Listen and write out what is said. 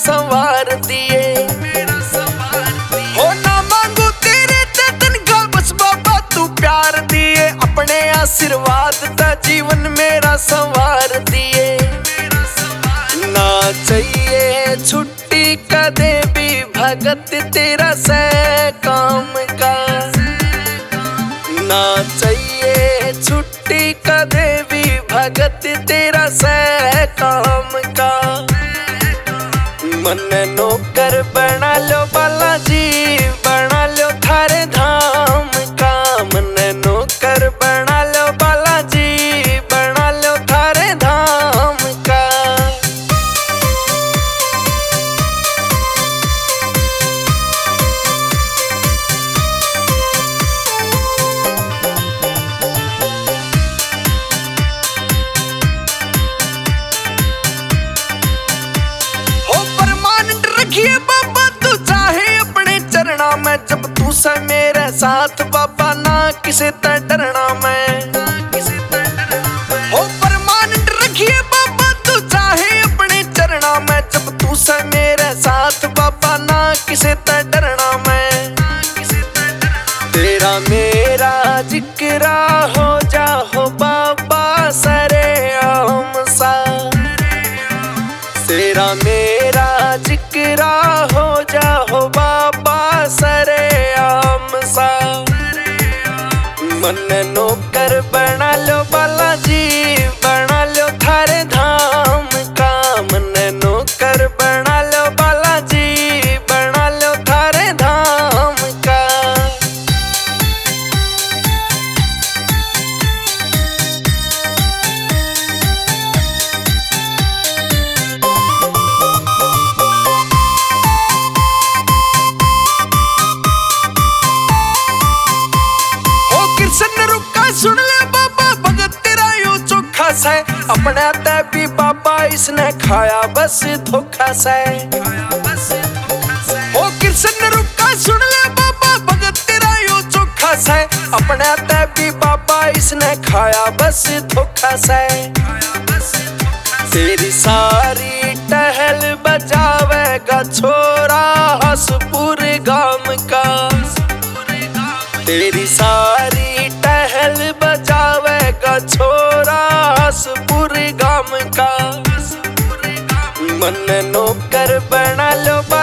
संवार दिए। हो ना मांगू तेरे ते तनखा, बस बाबा तू प्यार दिए। अपने आशीर्वाद ता जीवन मेरा संवार दिए। ना चाहिए छुट्टी कदे भी भगत तेरा सह काम का। ना चाहिए छुट्टी कदे भी भगत तेरा सह काम का। मन नौकर बना लो बालाजी, बना लो थारे धाम का। मन नौकर बना लो बालाजी, बना लो थारे धाम का। रखिए बाबा तू चाहे अपने चरणा में, जब तू से मेरे साथ बाबा ना किसे ते डरना मैं। हो परमानेंट रखिए बाबा तू चाहे अपने चरणा में, जब तू से मेरे साथ बाबा ना किसे ते डरना मैं। तेरा मेरा जिक्रा हो जा हो बाबा सरेआम सा। तेरा मेरा जिक्रा हो जा हो बाबा सरेआम सा। मन नौकर बना लो बालाजी, बना लो थारे धाम का। मन नौकर बना लो बालाजी, बना लो थारे धाम का। सुन ले बाबा भगत तेरा यो चोखा से, अपने ते भी बाबा इसने खाया बस धोखा से। ओ कृष्ण रुका सुन ले बाबा भगत तेरा यो चोखा से, अपने ते भी बाबा इसने खाया बस धोखा से। तेरी सारी टहल बजावेगा छोरा हसपुर गाम का। तेरी सारी टहल बजावेगा छोरा हसपुर गाम का। मन नौकर बना लो